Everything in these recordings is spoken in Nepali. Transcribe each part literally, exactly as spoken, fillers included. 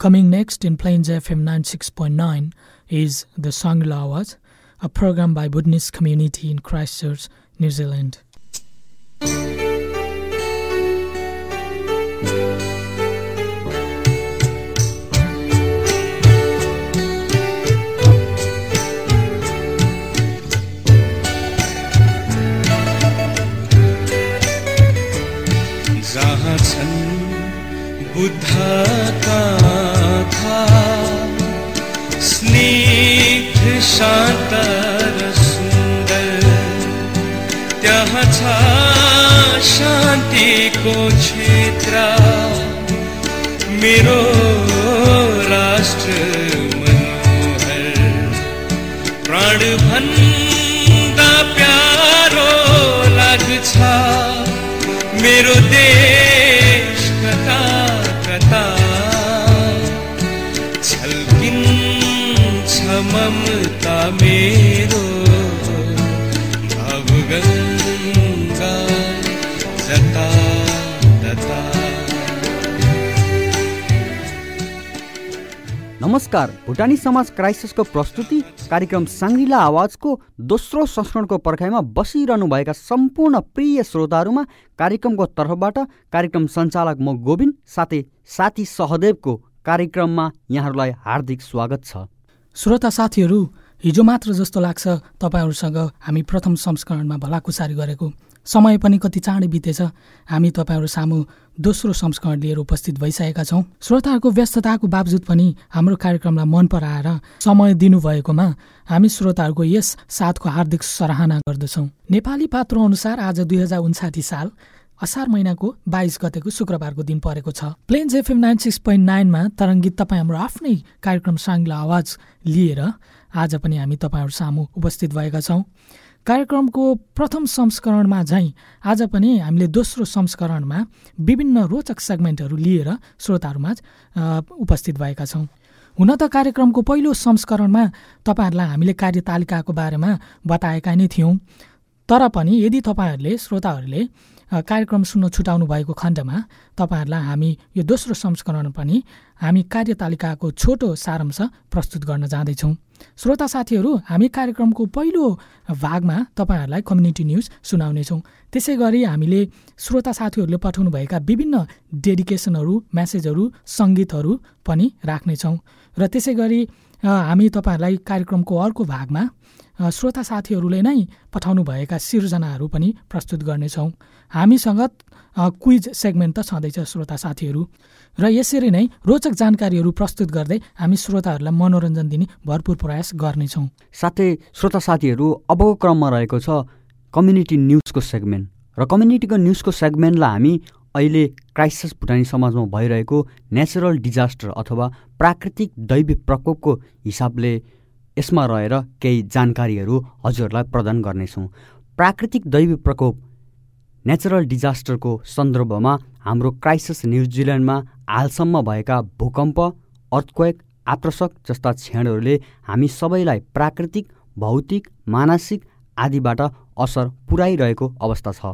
Coming next in Plains F M ninety-six point nine is the Shangri-La Awaz, a program by Buddhist community in Christchurch, New Zealand. जहाँ छन् बुद्धका था स्निग्ध शान्त र सुन्दर, त्यहाँ छ शान्तिको क्षेत्र, मेरो राष्ट्र मनोहर, प्राण भन्दा प्यारो लाग्छ मेरो देश कता कता, छल्किन्छ ममता मेरो भावगङ्गा जता तता। नमस्कार, भुटानी समाज क्राइसिसको प्रस्तुति कार्यक्रम साङ्ग्रिला आवाजको दोस्रो संस्करणको पर्खाइमा बसिरहनुभएका सम्पूर्ण प्रिय श्रोताहरूमा कार्यक्रमको तर्फबाट कार्यक्रम सञ्चालक म गोविन्द साथै साथी सहदेवको कार्यक्रममा यहाँहरूलाई हार्दिक स्वागत छ। श्रोता साथीहरू, हिजो मात्र जस्तो लाग्छ तपाईँहरूसँग हामी प्रथम संस्करणमा भलाकुसारी गरेको समय पनि कति चाँडै बितेछ। हामी तपाईँहरू सामु दोस्रो संस्करण लिएर उपस्थित भइसकेका छौँ। श्रोताहरूको व्यस्तताको बावजुद पनि हाम्रो कार्यक्रमलाई मन पराएर समय दिनुभएकोमा हामी श्रोताहरूको यस साथको हार्दिक सराहना गर्दछौँ। नेपाली पात्रो अनुसार आज दुई हजार उन्साठी साल असार महिनाको बाइस गतेको शुक्रबारको दिन परेको छ। Plains FM ninety six point नाइनमा तरङ्गित तपाईँ हाम्रो आफ्नै कार्यक्रम साङ्ग्रिला आवाज लिएर आज पनि हामी तपाईँहरू सामु उपस्थित भएका छौँ। कार्यक्रमको प्रथम संस्करणमा झैँ आज पनि हामीले दोस्रो संस्करणमा विभिन्न रोचक सेगमेन्टहरू लिएर श्रोताहरूमाझ उपस्थित भएका छौँ। हुन त कार्यक्रमको पहिलो संस्करणमा तपाईँहरूलाई हामीले कार्यतालिकाको बारेमा बताएका नै थियौँ, तर पनि यदि तपाईँहरूले श्रोताहरूले कार्यक्रम सुन्न छुटाउनु भएको खण्डमा तपाईँहरूलाई हामी यो दोस्रो संस्करण पनि हामी कार्यतालिकाको छोटो सारांश प्रस्तुत गर्न जाँदैछौँ। श्रोता साथीहरू, हामी कार्यक्रमको पहिलो भागमा तपाईँहरूलाई कम्युनिटी न्युज सुनाउनेछौँ। त्यसै गरी हामीले श्रोता साथीहरूले पठाउनुभएका विभिन्न डेडिकेसनहरू, म्यासेजहरू, सङ्गीतहरू पनि राख्नेछौँ र त्यसै गरी हामी तपाईँहरूलाई कार्यक्रमको अर्को भागमा श्रोता साथीहरूले नै पठाउनुभएका सिर्जनाहरू पनि प्रस्तुत गर्नेछौँ। हामीसँग क्विज सेगमेन्ट त छँदैछ श्रोता साथीहरू, र यसरी नै रोचक जानकारीहरू प्रस्तुत गर्दै हामी श्रोताहरूलाई मनोरञ्जन दिने भरपुर प्रयास गर्नेछौँ। साथै श्रोता साथीहरू, अबको क्रममा रहेको छ कम्युनिटी न्युजको सेगमेन्ट, र कम्युनिटीको न्युजको सेगमेन्टलाई हामी अहिले क्राइसिस भुटानी समाजमा भइरहेको नेचुरल डिजास्टर अथवा प्राकृतिक दैवी प्रकोपको हिसाबले यसमा रहेर केही जानकारीहरू हजुरहरूलाई प्रदान गर्नेछौँ। प्राकृतिक दैवी प्रकोप नेचुरल डिजास्टरको सन्दर्भमा हाम्रो क्राइसिस न्युजिल्यान्डमा हालसम्म भएका भूकम्प, अर्थक्वेक, आत्रसक जस्ता क्षणहरूले हामी सबैलाई प्राकृतिक, भौतिक, मानसिक आदिबाट असर पुर्याइरहेको अवस्था छ।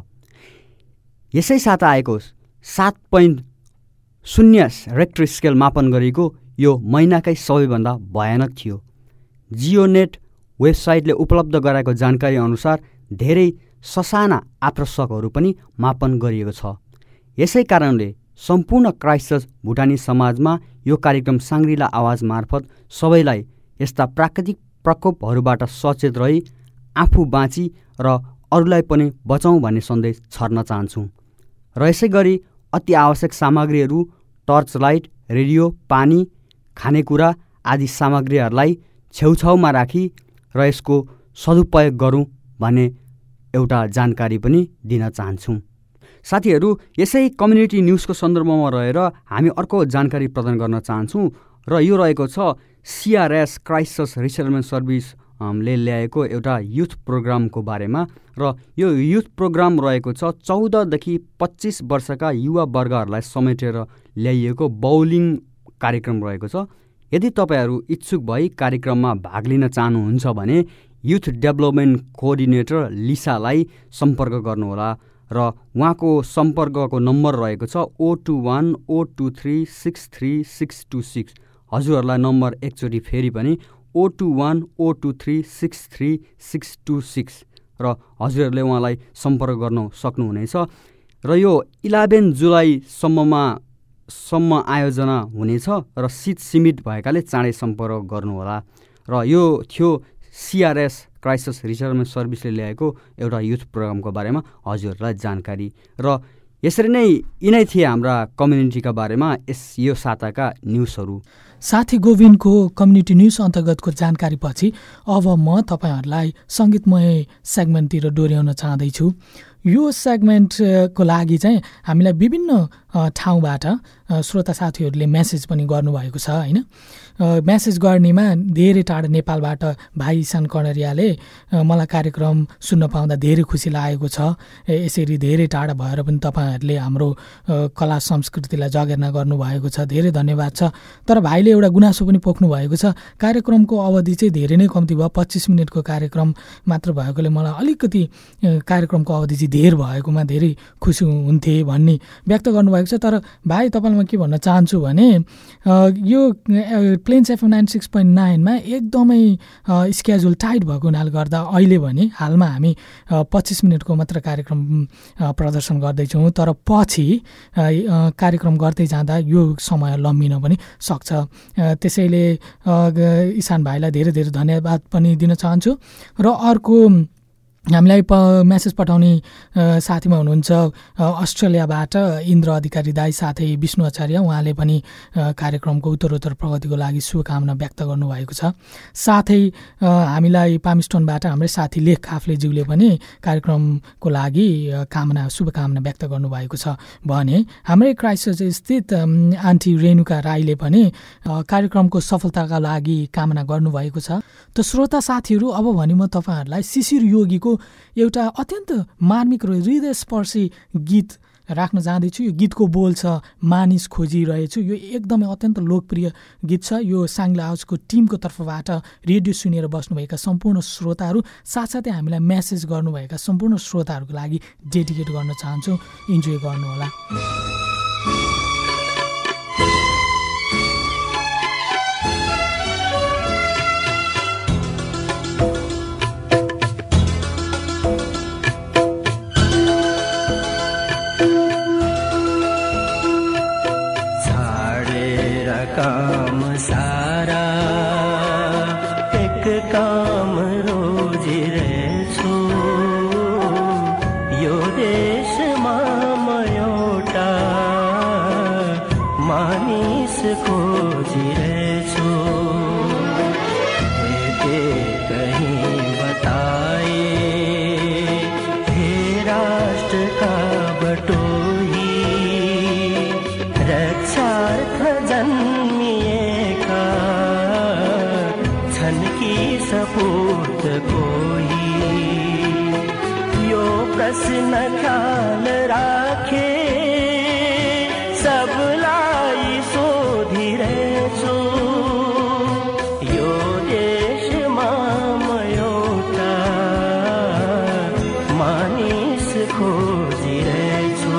यसै साथ आएको सात पोइन्ट शून्य रेक्टर स्केल मापन गरेको यो महिनाकै सबैभन्दा भयानक थियो। जियोनेट वेबसाइटले उपलब्ध गराएको जानकारी अनुसार धेरै ससाना आत्रसकहरू पनि मापन गरिएको छ। यसै कारणले सम्पूर्ण क्राइस्टचर्च भुटानी समाजमा यो कार्यक्रम साङ्ग्रिला आवाज मार्फत सबैलाई यस्ता प्राकृतिक प्रकोपहरूबाट सचेत रही आफू बाँची र अरूलाई पनि बचाउँ भन्ने सन्देश छर्न चाहन्छौँ। र यसै गरी अति आवश्यक सामग्रीहरू, टर्च लाइट, रेडियो, पानी, खानेकुरा आदि सामग्रीहरूलाई छेउछाउमा राखी र यसको सदुपयोग गरौँ भन्ने एउटा जानकारी पनि दिन चाहन्छौँ। साथीहरू, यसै कम्युनिटी न्युजको सन्दर्भमा रहेर हामी अर्को जानकारी प्रदान गर्न चाहन्छौँ, र यो रहेको छ सिआरएस क्राइस्टचर्च रिसेटलमेन्ट सर्भिस ले ल्याएको एउटा युथ प्रोग्रामको बारेमा। र यो युथ प्रोग्राम रहेको छ चौधदेखि पच्चिस वर्षका युवा वर्गहरूलाई समेटेर ल्याइएको बाउलिङ कार्यक्रम रहेको छ। यदि तपाईँहरू इच्छुक भई कार्यक्रममा भाग लिन चाहनुहुन्छ भने युथ डेभलपमेन्ट कोअर्डिनेटर लिसालाई सम्पर्क गर्नुहोला र उहाँको सम्पर्कको नम्बर रहेको छ O two one O two three six three six two six. हजुरहरूलाई नम्बर एकचोटि फेरि पनि O two one O two three six three six two six र हजुरहरूले उहाँलाई सम्पर्क गर्न सक्नुहुनेछ। र यो इलेभेन जुलाईसम्ममा सम्म आयोजना हुनेछ र सिट सीमित भएकाले चाँडै सम्पर्क गर्नुहोला। र यो थियो सिआरएस क्राइसिस रिसर्च सर्भिसले ल्याएको एउटा युथ प्रोग्रामको बारेमा हजुरहरूलाई जानकारी। र यसरी नै यिनै थिए हाम्रा कम्युनिटीका बारेमा यस यो साताका न्युजहरू। साथी गोविन्दको कम्युनिटी न्युज अन्तर्गतको जानकारीपछि अब म तपाईँहरूलाई सङ्गीतमय सेगमेन्टतिर डोर्याउन चाहँदैछु। यो सेगमेन्टको लागि चाहिँ हामीलाई विभिन्न ठाउँबाट श्रोता साथीहरूले मेसेज पनि गर्नुभएको छ होइन। मेसेज गर्नेमा धेरै टाढा नेपालबाट भाइ इसान कणरियाले मलाई कार्यक्रम सुन्न पाउँदा धेरै खुसी लागेको छ। यसरी धेरै टाढा भएर पनि तपाईँहरूले हाम्रो कला संस्कृतिलाई जगेर्ना गर्नुभएको छ, धेरै धन्यवाद छ। तर भाइले एउटा गुनासो पनि पोख्नु भएको छ, कार्यक्रमको अवधि चाहिँ धेरै नै कम्ती भयो, पच्चिस मिनटको कार्यक्रम मात्र भएकोले मलाई अलिकति कार्यक्रमको अवधि चाहिँ धेर भएकोमा धेरै खुसी हुन्थे भन्ने व्यक्त गर्नुभएको छ। तर भाइ तपाईँलाई म के भन्न चाहन्छु भने यो Plains FM nine six point नाइनमा एकदमै स्केड्युल टाइट भएको हुनाले गर्दा अहिले भने हालमा हामी पच्चिस मिनटको मात्र कार्यक्रम प्रदर्शन गर्दैछौँ। तर पछि कार्यक्रम गर्दै जाँदा यो समय लम्बिन पनि सक्छ। त्यसैले इसान भाइलाई धेरै धेरै धन्यवाद पनि दिन चाहन्छु। र अर्को हामीलाई प मेसेज पठाउने साथीमा हुनुहुन्छ अस्ट्रेलियाबाट इन्द्र अधिकारी दाई साथै विष्णु आचार्य, उहाँले पनि कार्यक्रमको उत्तरोत्तर प्रगतिको लागि शुभकामना व्यक्त गर्नुभएको छ। साथै हामीलाई पामिस्टोनबाट हाम्रै साथी लेख काफ्लेज्यूले पनि कार्यक्रमको लागि कामना शुभकामना व्यक्त गर्नुभएको छ भने हाम्रै क्राइस्टचर्च स्थित आन्टी रेणुका राईले पनि कार्यक्रमको सफलताका लागि कामना गर्नुभएको छ। त श्रोता साथीहरू, अब भने म तपाईँहरूलाई शिशिर योगीको एउटा अत्यन्त मार्मिक र हृदयस्पर्शी गीत राख्न जाँदैछु। यो गीतको बोल छ मानिस खोजिरहेछु। यो एकदमै अत्यन्त लोकप्रिय गीत छ। यो साङ्ला हाउसको टिमको तर्फबाट रेडियो सुनेर बस्नुभएका सम्पूर्ण श्रोताहरू साथसाथै हामीलाई मेसेज गर्नुभएका सम्पूर्ण श्रोताहरूको लागि डेडिकेट गर्न चाहन्छु। इन्जोय गर्नुहोला। काम सारा एक काम रोजिरहेछु, यो देशमा म एउटा मानिस खोजिरहेछु। हेते कहीँ बताए हे राष्ट्रका बटोही, रक्षार्थ जन्मिएका छन् कि सपूत कोही, यो प्रश्न ख्याल राखे सबलाई सोधिरहेछु। यो देशमा म एउटा मानिस खोजिरहेछु।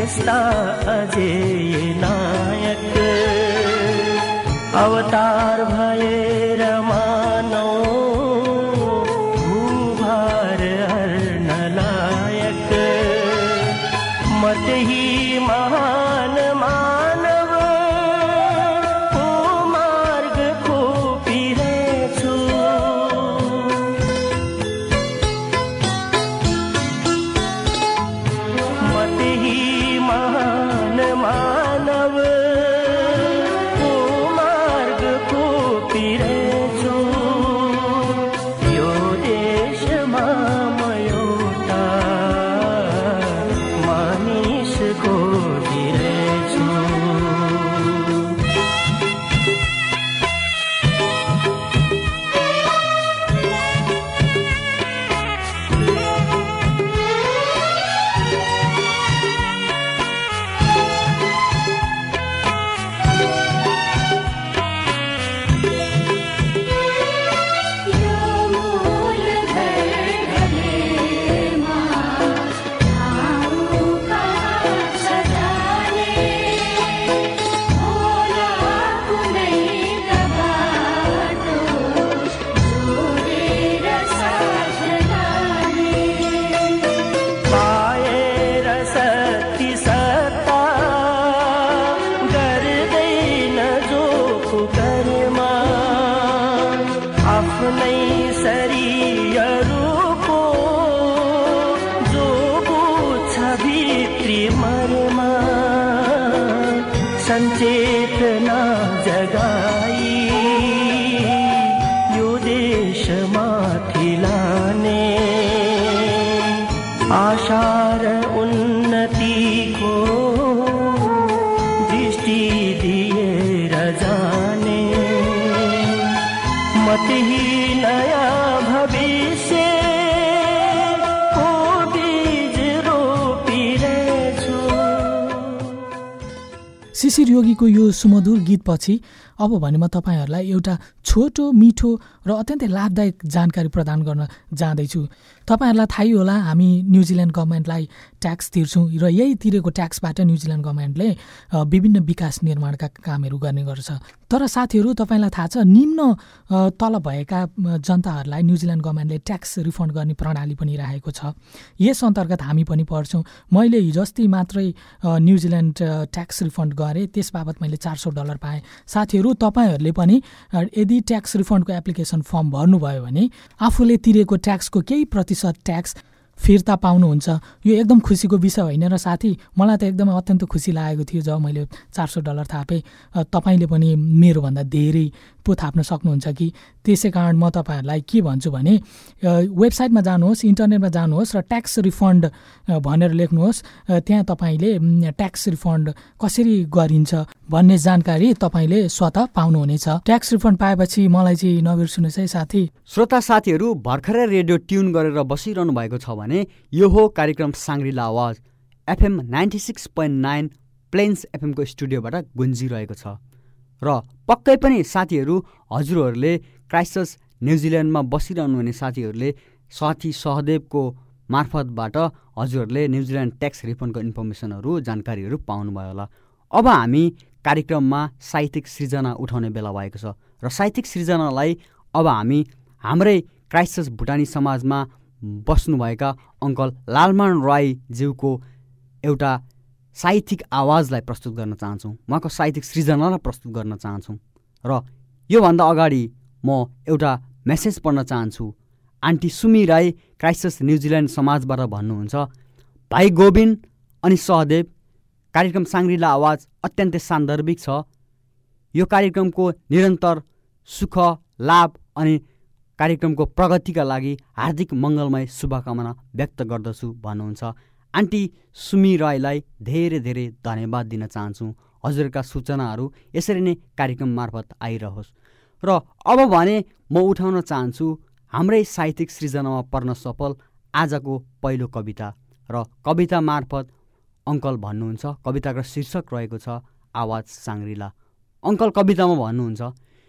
यस्ता अजेय नायक अवतार भएर मानौ भूभार हर्न लायक म त्यही महान मानव को मार्ग खोपिरहेछु म त्यही महान मानव को मार्ग खोपिरहेछु यो देशमा म एउटा मानिस खोजिरहेछु पाएर सती सत्ता गर्दैन जो कर्मा आफ्नै शरीरको जो बुझ्छ भित्री मर्मा सञ्चेतना जगाई यो देशमाथि लाने आशा र उन्नतिको दृष्टि दिएर जाने म त्यही नयाँ भविष्यको बीज रोपिरहेछु शिशिर योगीको यो सुमधुर गीतपछि अब भने म तपाईँहरूलाई एउटा छोटो मिठो र अत्यन्तै लाभदायक जानकारी प्रदान गर्न जाँदैछु। तपाईँहरूलाई थाहै होला हामी न्युजिल्यान्ड गभर्मेन्टलाई ट्याक्स तिर्छौँ र यही तिरेको ट्याक्सबाट न्युजिल्यान्ड गभर्मेन्टले विभिन्न विकास निर्माणका कामहरू गर्ने गर्छ। तर साथीहरू तपाईँलाई थाहा छ निम्न तल भएका जनताहरूलाई न्युजिल्यान्ड गभर्मेन्टले ट्याक्स रिफन्ड गर्ने प्रणाली पनि राखेको छ। यस अन्तर्गत हामी पनि पढ्छौँ। मैले हिजोअस्ति मात्रै न्युजिल्यान्ड ट्याक्स रिफन्ड गरेँ, त्यस बाबत मैले चार सौ डलर पाएँ। साथीहरू तपाईँहरूले पनि यदि ट्याक्स रिफन्डको एप्लिकेसन फर्म भर्नुभयो भने आफूले तिरेको ट्याक्सको केही प्रतिशत ट्याक्स फिर्ता पाउनुहुन्छ। यो एकदम खुसीको विषय होइन र साथी मलाई त एकदमै अत्यन्त खुसी लागेको थियो जब मैले चार सौ डलर थापेँ। तपाईँले पनि मेरोभन्दा धेरै पो थाप्न सक्नुहुन्छ कि। त्यसै कारण म तपाईँहरूलाई के भन्छु भने वेबसाइटमा जानुहोस्, इन्टरनेटमा जानुहोस् र ट्याक्स रिफन्ड भनेर लेख्नुहोस्। त्यहाँ तपाईँले ट्याक्स रिफन्ड कसरी गरिन्छ भन्ने जानकारी तपाईँले स्वतः पाउनुहुनेछ। ट्याक्स रिफन्ड पाएपछि मलाई चाहिँ नबिर्सुनुहोस् है साथी। श्रोता साथीहरू भर्खरै रेडियो ट्युन गरेर बसिरहनु भएको छ भने यो हो कार्यक्रम साङ्ग्रिला आवाज FM ninety six point nine Plains एफएमको स्टुडियोबाट गुन्जिरहेको छ। र पक्कै पनि साथीहरू हजुरहरूले क्राइस्टचर्च न्युजिल्यान्डमा बसिरहनु हुने साथीहरूले साथी सहदेवको मार्फतबाट हजुरहरूले न्युजिल्यान्ड ट्याक्स रिफन्डको इन्फर्मेसनहरू जानकारीहरू पाउनुभयो होला। अब हामी कार्यक्रममा साहित्यिक सृजना उठाउने बेला भएको छ र साहित्यिक सृजनालाई अब हामी हाम्रै क्राइस्टचर्च भुटानी समाजमा बस्नुभएका अङ्कल लालमान राईज्यूको एउटा साहित्यिक आवाजलाई प्रस्तुत गर्न चाहन्छौँ, उहाँको साहित्यिक सृजनालाई प्रस्तुत गर्न चाहन्छौँ। र योभन्दा अगाडि म एउटा मेसेज पढ्न चाहन्छु। Auntie Sumi Rai Christchurch New Zealand समाजबाट भन्नुहुन्छ, भाइ गोविन्द अनि सहदेव, कार्यक्रम साङ्ग्रिला आवाज अत्यन्तै सान्दर्भिक छ। यो कार्यक्रमको निरन्तर सुख लाभ अनि कार्यक्रमको प्रगतिका लागि हार्दिक मङ्गलमय शुभकामना व्यक्त गर्दछु भन्नुहुन्छ। आन्टी सुमी राईलाई धेरै धेरै धन्यवाद दिन चाहन्छु। हजुरका सूचनाहरू यसरी नै कार्यक्रम मार्फत आइरहोस्। र अब भने म उठाउन चाहन्छु हाम्रै साहित्यिक सृजनामा पर्न सफल आजको पहिलो कविता। र कविता मार्फत अङ्कल भन्नुहुन्छ, कविताको शीर्षक रहेको छ आवाज साङ्ग्रिला। अङ्कल कवितामा भन्नुहुन्छ,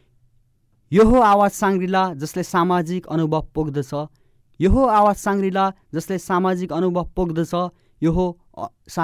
यो हो आवाज साङ्ग्रिला जसले सामाजिक अनुभव पोख्दछ, यो हो आवाज साङ्ग्रिला जसले सामाजिक अनुभव पोख्दछ, यो हो सा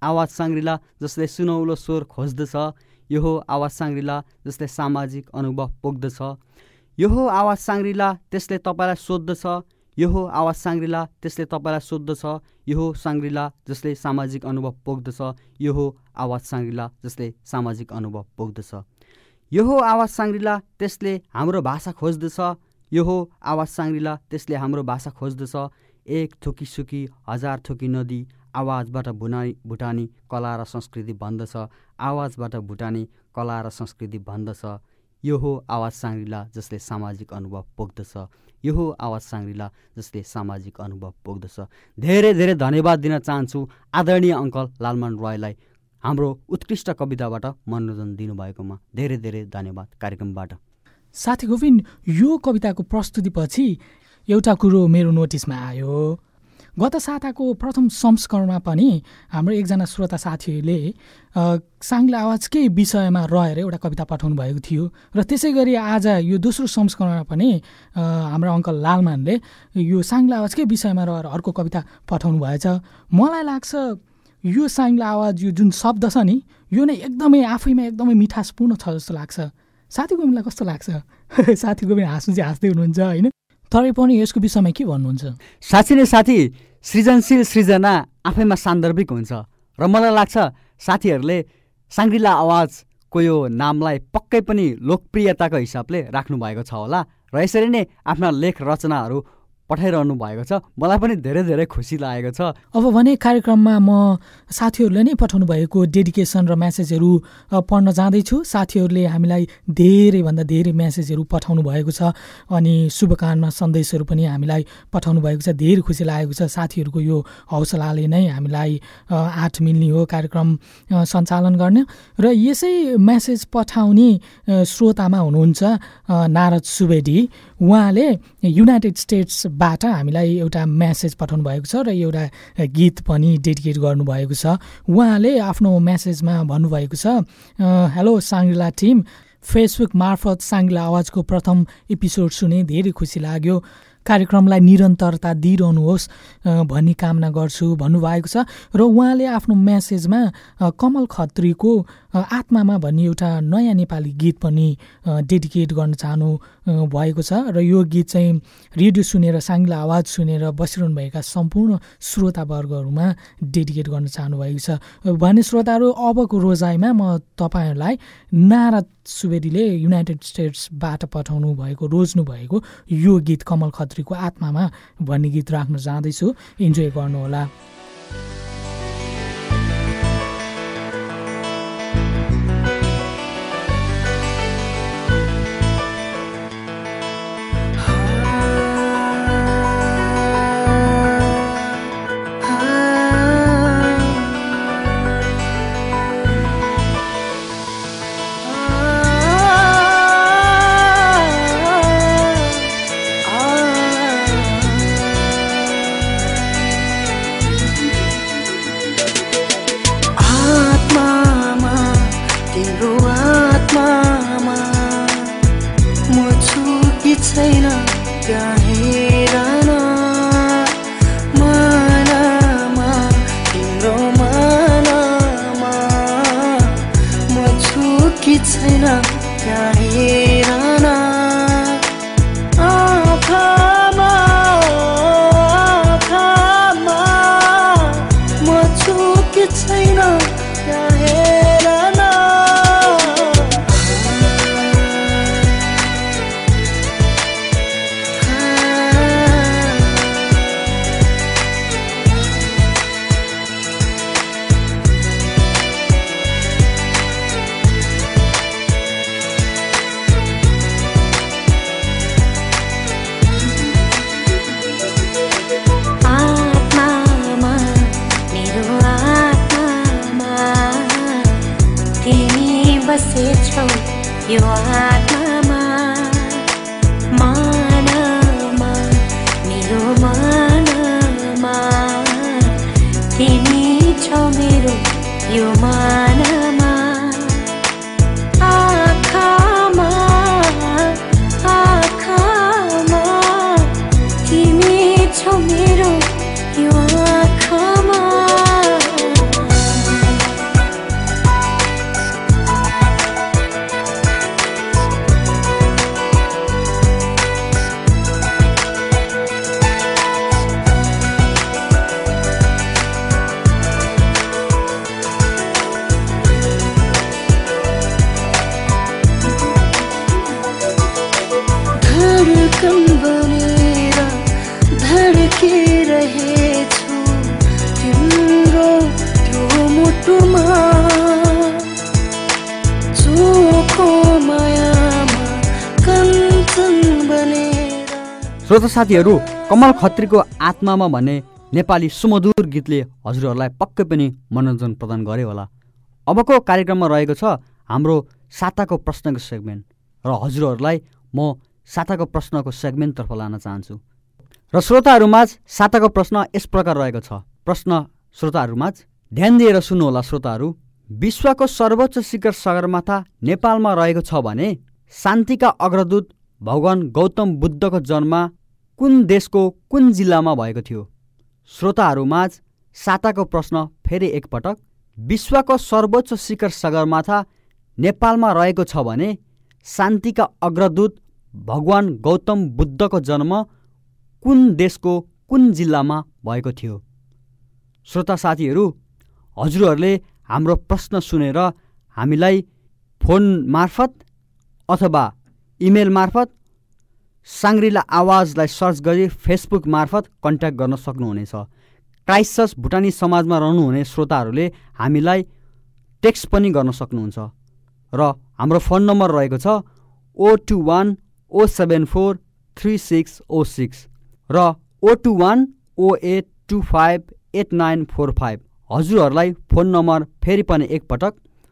आवाज साङ्ग्रिला जसले सुनौलो स्वर खोज्दछ, यो हो आवाज साङ्ग्रिला जसले सामाजिक अनुभव पोख्दछ, यो हो आवाज साङ्ग्रिला त्यसले तपाईँलाई सोध्दछ, यो हो आवाज साङ्ग्रिला त्यसले तपाईँलाई सोध्दछ, यो हो साङ्ग्रिला जसले सामाजिक अनुभव पोख्दछ, यो हो आवाज साङ्ग्रिला जसले सामाजिक अनुभव पोख्दछ, यो हो आवाज साङ्ग्रिला त्यसले हाम्रो भाषा खोज्दछ, यो हो आवाज साङ्ग्रिला त्यसले हाम्रो भाषा खोज्दछ, एक थोकी सुकी हजार थोकी नदी, आवाजबाट भुटानी भुटानी कला र संस्कृति भन्दछ, आवाजबाट भुटानी कला र संस्कृति भन्दछ, यो हो आवाज साङ्ग्रिला जसले सामाजिक अनुभव पोख्दछ, यो हो आवाज साङ्ग्रिला जसले सामाजिक अनुभव पोख्दछ। धेरै धेरै धन्यवाद दिन चाहन्छु आदरणीय अङ्कल लालमान रोयलाई हाम्रो उत्कृष्ट कविताबाट मनोरञ्जन दिनुभएकोमा। धेरै धेरै धन्यवाद कार्यक्रमबाट। साथी गोविन्द, यो कविताको प्रस्तुतिपछि एउटा कुरो मेरो नोटिसमा आयो। गत साताको प्रथम संस्करणमा पनि हाम्रो एकजना श्रोता साथीहरूले साङ्ग्ला आवाजकै विषयमा रहेर एउटा कविता पठाउनु भएको थियो र त्यसै गरी आज यो दोस्रो संस्करणमा पनि हाम्रो अङ्कल लालमानले यो साङ्ग्ला आवाजकै विषयमा रहेर अर्को कविता पठाउनु भएछ। मलाई लाग्छ यो साङ्ग्ला आवाज यो जुन शब्द छ नि, यो नै एकदमै आफैमा एकदमै मिठासपूर्ण छ जस्तो लाग्छ। साथी गोविन्दलाई कस्तो लाग्छ? साथी गोविन्द हाँस्नु चाहिँ हाँस्दै हुनुहुन्छ होइन, तरै पनि यसको विषयमा के भन्नुहुन्छ? साँच्चै नै साथी, सृजनशील सृजना आफैमा सान्दर्भिक हुन्छ र मलाई लाग्छ साथीहरूले साङ्ग्रिला आवाजको यो नामलाई पक्कै पनि लोकप्रियताको हिसाबले राख्नु भएको छ होला र यसरी नै आफ्ना लेख रचनाहरू पठाइरहनु भएको छ। मलाई पनि धेरै धेरै खुसी लागेको छ। अब भने कार्यक्रममा म साथीहरूले नै पठाउनु भएको डेडिकेसन र म्यासेजहरू पढ्न जाँदैछु। साथीहरूले हामीलाई धेरैभन्दा धेरै म्यासेजहरू पठाउनु भएको छ अनि शुभकामना सन्देशहरू पनि हामीलाई पठाउनु भएको छ। धेरै खुसी लागेको छ। साथीहरूको यो हौसलाले नै हामीलाई आठ मिल्ने हो कार्यक्रम सञ्चालन गर्ने। र यसै म्यासेज पठाउने श्रोतामा हुनुहुन्छ नारद सुवेदी। उहाँले युनाइटेड स्टेट्सबाट हामीलाई एउटा म्यासेज पठाउनु भएको छ र एउटा गीत पनि डेडिकेट गर्नुभएको छ। उहाँले आफ्नो म्यासेजमा भन्नुभएको छ, हेलो साङ्ग्रिला टिम, फेसबुक मार्फत साङ्ग्रिला आवाजको प्रथम एपिसोड सुने धेरै खुसी लाग्यो। कार्यक्रमलाई निरन्तरता दिइरहनुहोस् भन्ने कामना गर्छु भन्नुभएको छ। र उहाँले आफ्नो म्यासेजमा कमल खत्रीको आत्मामा भन्ने एउटा नयाँ नेपाली गीत पनि डेडिकेट गर्न चाहनु भएको छ र यो गीत चाहिँ रेडियो सुनेर साङ्ग्ला आवाज सुनेर बसिरहनुभएका सम्पूर्ण श्रोतावर्गहरूमा डेडिकेट गर्न चाहनुभएको छ भन्ने श्रोताहरू। अबको रोजाइमा म तपाईँहरूलाई नारद सुवेदीले युनाइटेड स्टेट्सबाट पठाउनु भएको रोज्नु भएको यो गीत कमल खत्रीको आत्मामा भन्ने गीत राख्न जाँदैछु। इन्जोय गर्नुहोला। यो आत्मामा मानमा मेरो मानमा तिमी छौ मेरो यो मानमा आँखामा आँखामा तिमी छौ मेरो यो आँखामा धडकन बनेर धड्किरहेछु तिम्रो त्यो मुटुमा चोखो मायामा कञ्चन बनेर। श्रोता साथीहरू, कमल खत्रीको आत्मामा भन्ने नेपाली सुमधुर गीतले हजुरहरूलाई पक्कै पनि मनोरञ्जन प्रदान गरे होला। अबको कार्यक्रममा रहेको छ हाम्रो साताको प्रश्नको सेगमेन्ट र हजुरहरूलाई म साताको प्रश्नको सेगमेन्टतर्फ लान चाहन्छु। र श्रोताहरूमाझ साताको प्रश्न यस प्रकार रहेको छ। प्रश्न श्रोताहरूमाझ ध्यान दिएर सुन्नुहोला श्रोताहरू। विश्वको सर्वोच्च शिखर सगरमाथा नेपालमा रहेको छ भने शान्तिका अग्रदूत भगवान गौतम बुद्धको जन्म कुन देशको कुन जिल्लामा भएको थियो? श्रोताहरूमाझ साताको प्रश्न फेरि एकपटक। विश्वको सर्वोच्च शिखर सगरमाथा नेपालमा रहेको छ भने शान्तिका अग्रदूत भगवान गौतम बुद्धको जन्म कुन देशको कुन जिल्लामा भएको थियो? श्रोता साथीहरू, हजुरहरूले हाम्रो प्रश्न सुनेर हामीलाई फोन मार्फत अथवा इमेल मार्फत साङ्ग्रिला आवाजलाई सर्च गरी फेसबुक मार्फत कन्ट्याक्ट गर्न सक्नुहुनेछ। क्राइस्टचर्च भुटानी समाजमा रहनुहुने श्रोताहरूले हामीलाई टेक्स्ट पनि गर्न सक्नुहुन्छ र हाम्रो फोन नम्बर रहेको छ O two one O seven four three six O six र O two one O eight two five eight nine four five. हजुरहरूलाई फोन नम्बर फेरि पनि एकपटक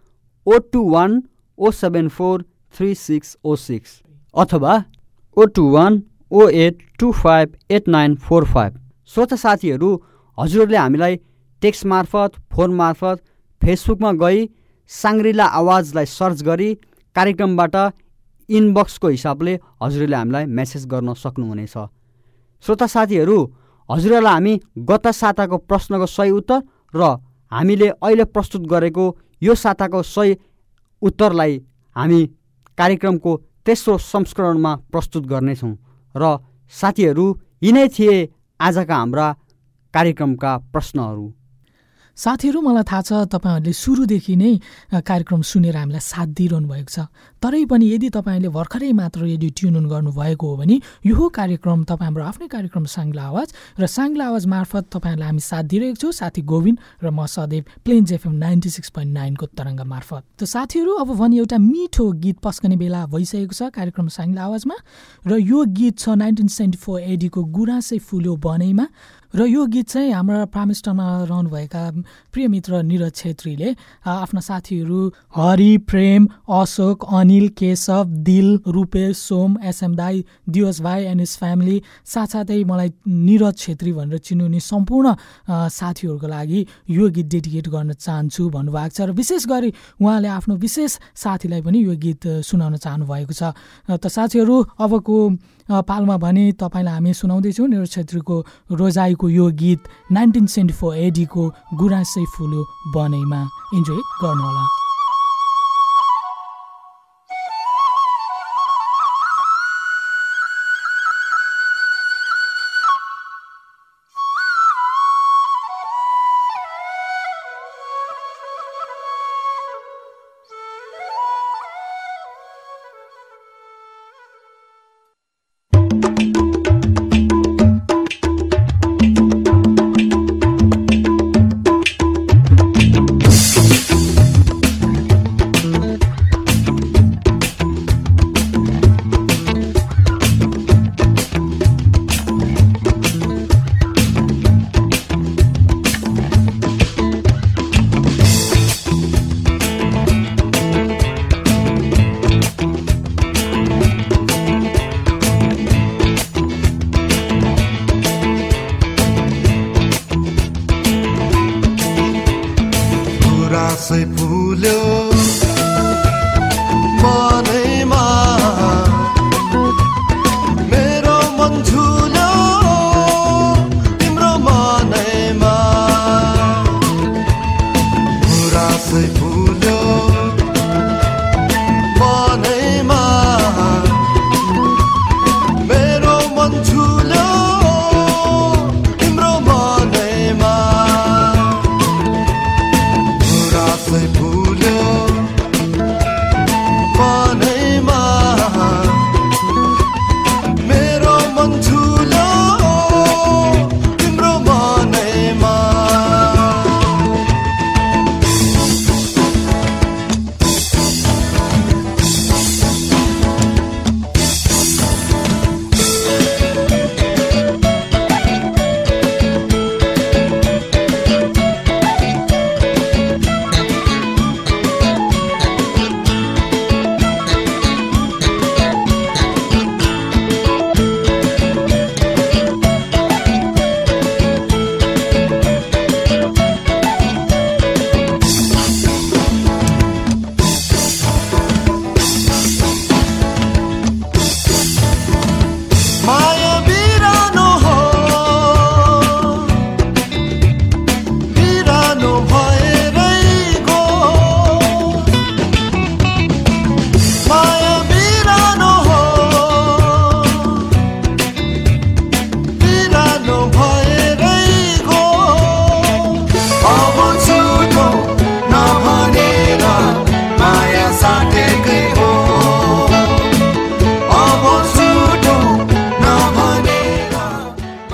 O two one O seven four three six O six अथवा O two one O eight two five eight nine four five. श्रोता साथीहरू, हजुरहरूले हामीलाई टेक्स्ट मार्फत, फोन मार्फत, फेसबुकमा गई साङ्ग्रिला आवाजलाई सर्च गरी कार्यक्रमबाट इनबक्सको हिसाबले हजुरहरूले हामीलाई मेसेज गर्न सक्नुहुनेछ। श्रोता साथीहरू, हजुरहरूलाई हामी गत साताको प्रश्नको सही उत्तर र हामीले अहिले प्रस्तुत गरेको यो साताको सही उत्तरलाई हामी कार्यक्रमको तेस्रो संस्करणमा प्रस्तुत गर्नेछौँ। र साथीहरू, यिनै थिए आजका हाम्रा कार्यक्रमका प्रश्नहरू। साथीहरू, मलाई थाहा छ तपाईँहरूले सुरुदेखि नै कार्यक्रम सुनेर हामीलाई साथ दिइरहनु भएको छ। तरै पनि यदि तपाईँले भर्खरै मात्र यदि ट्युन इन गर्नुभएको हो भने यो कार्यक्रम तपाईँ हाम्रो आफ्नै कार्यक्रम साङ्ग्ला आवाज र साङ्ग्ला आवाज मार्फत तपाईँहरूलाई हामी साथ दिइरहेको छौँ। साथी गोविन्द र म सदैव Plains FM ninety six point नाइनको तरङ्ग मार्फत। त साथीहरू, अब भने एउटा मिठो गीत पस्कने बेला भइसकेको छ कार्यक्रम साङ्ग्ला आवाजमा र यो गीत छ नाइन्टिन सेभेन्टी फोर एडीको गुराँसै फुल्यो बनैमा र यो गीत चाहिँ हाम्रा प्रामिस्टरमा रहनुभएका प्रिय मित्र निरज छेत्रीले आफ्ना साथीहरू हरि, प्रेम, अशोक, अनिल, केशव, दिल, रूपेश, सोम, एसएम दाई, दिवस भाइ एन्ड हिज फ्यामिली, साथसाथै मलाई निरज छेत्री भनेर चिन्नुहुने सम्पूर्ण साथीहरूको लागि यो गीत डेडिकेट गर्न चाहन्छु भन्नुभएको छ र विशेष गरी उहाँले आफ्नो विशेष साथीलाई पनि यो गीत सुनाउन चाहनुभएको छ। त साथीहरू, अबको पालमा भने तपाईँलाई हामी सुनाउँदैछौँ निरज छेत्रीको रोजाइको यो गीत नाइन्टिन सेभेन्टी फोर एडीको गुराँसै फुल्यो बनैमा। इन्जोय गर्नुहोला।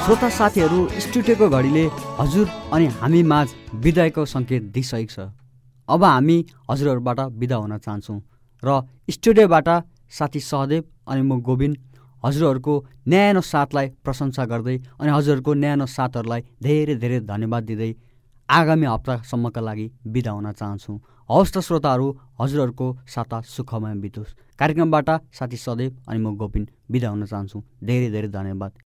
श्रोता साथीहरू, स्टुडियोको घडीले हजुर अनि हामी माझ विदायको सङ्केत दिइसकेको छ। अब हामी हजुरहरूबाट बिदा हुन चाहन्छौँ र स्टुडियोबाट साथी सहदेव अनि म गोविन्द हजुरहरूको न्यानो साथलाई प्रशंसा गर्दै अनि हजुरहरूको न्यानो साथहरूलाई धेरै धेरै धन्यवाद दिँदै आगामी हप्तासम्मका लागि बिदा हुन चाहन्छौँ। हवस् त श्रोताहरू, हजुरहरूको साता सुखमय बितोस्। कार्यक्रमबाट साथी सदैव अनि म गोविन्द बिदा हुन चाहन्छु। धेरै धेरै धन्यवाद।